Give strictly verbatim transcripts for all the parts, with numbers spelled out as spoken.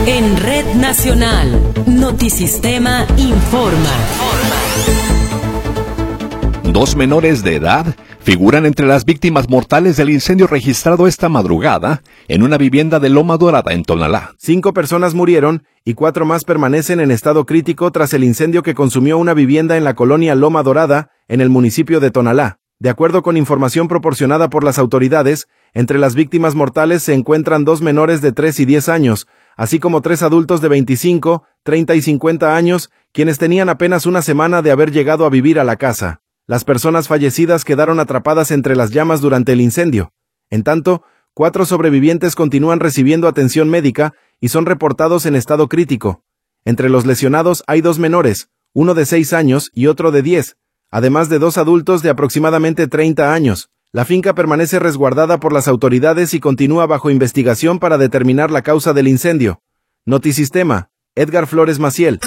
En Red Nacional, Notisistema informa. Dos menores de edad figuran entre las víctimas mortales del incendio registrado esta madrugada en una vivienda de Loma Dorada en Tonalá. Cinco personas murieron y cuatro más permanecen en estado crítico tras el incendio que consumió una vivienda en la colonia Loma Dorada, en el municipio de Tonalá. De acuerdo con información proporcionada por las autoridades, entre las víctimas mortales se encuentran dos menores de tres y diez años, así como tres adultos de veinticinco, treinta y cincuenta años, quienes tenían apenas una semana de haber llegado a vivir a la casa. Las personas fallecidas quedaron atrapadas entre las llamas durante el incendio. En tanto, cuatro sobrevivientes continúan recibiendo atención médica y son reportados en estado crítico. Entre los lesionados hay dos menores, uno de seis años y otro de diez, además de dos adultos de aproximadamente treinta años. La finca permanece resguardada por las autoridades y continúa bajo investigación para determinar la causa del incendio. Notisistema, Edgar Flores Maciel.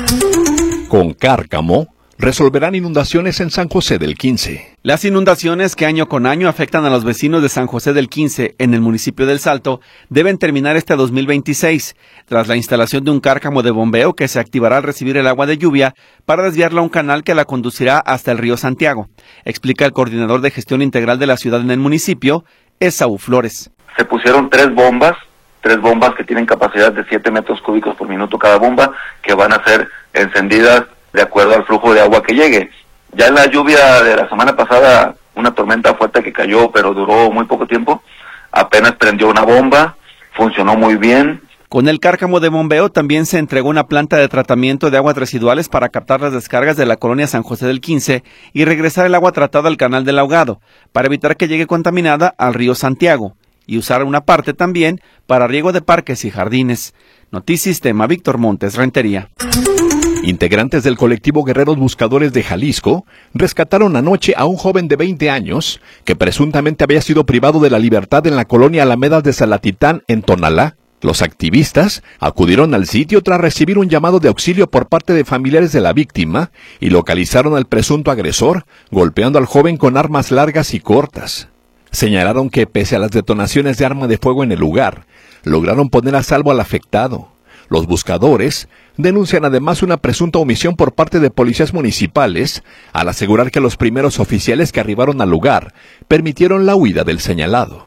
Con Cárcamo, resolverán inundaciones en San José del Quince. Las inundaciones que año con año afectan a los vecinos de San José del Quince, en el municipio del Salto, deben terminar este dos mil veintiséis, tras la instalación de un cárcamo de bombeo que se activará al recibir el agua de lluvia para desviarla a un canal que la conducirá hasta el río Santiago, explica el coordinador de gestión integral de la ciudad en el municipio, Esaú Flores. Se pusieron tres bombas, tres bombas que tienen capacidad de siete metros cúbicos por minuto cada bomba, que van a ser encendidas de acuerdo al flujo de agua que llegue. Ya en la lluvia de la semana pasada, una tormenta fuerte que cayó, pero duró muy poco tiempo, apenas prendió una bomba, funcionó muy bien. Con el cárcamo de bombeo también se entregó una planta de tratamiento de aguas residuales para captar las descargas de la colonia San José del Quince y regresar el agua tratada al canal del Ahogado, para evitar que llegue contaminada al río Santiago, y usar una parte también para riego de parques y jardines. Notisistema, Víctor Montes, Rentería. Integrantes del colectivo Guerreros Buscadores de Jalisco rescataron anoche a un joven de veinte años que presuntamente había sido privado de la libertad en la colonia Alamedas de Salatitán, en Tonalá. Los activistas acudieron al sitio tras recibir un llamado de auxilio por parte de familiares de la víctima y localizaron al presunto agresor golpeando al joven con armas largas y cortas. Señalaron que pese a las detonaciones de arma de fuego en el lugar, lograron poner a salvo al afectado. Los buscadores denuncian además una presunta omisión por parte de policías municipales al asegurar que los primeros oficiales que arribaron al lugar permitieron la huida del señalado.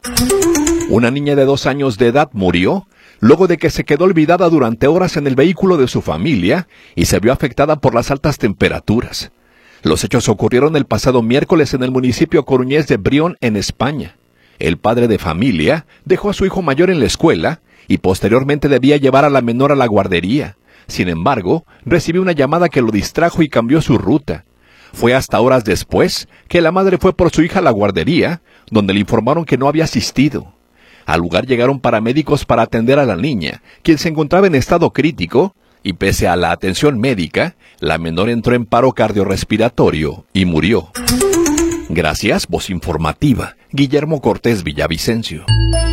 Una niña de dos años de edad murió luego de que se quedó olvidada durante horas en el vehículo de su familia y se vio afectada por las altas temperaturas. Los hechos ocurrieron el pasado miércoles en el municipio coruñés de Brión, en España. El padre de familia dejó a su hijo mayor en la escuela y posteriormente debía llevar a la menor a la guardería. Sin embargo, recibió una llamada que lo distrajo y cambió su ruta. Fue hasta horas después que la madre fue por su hija a la guardería, donde le informaron que no había asistido. Al lugar llegaron paramédicos para atender a la niña, quien se encontraba en estado crítico, y pese a la atención médica, la menor entró en paro cardiorrespiratorio y murió. Gracias, voz informativa, Guillermo Cortés Villavicencio.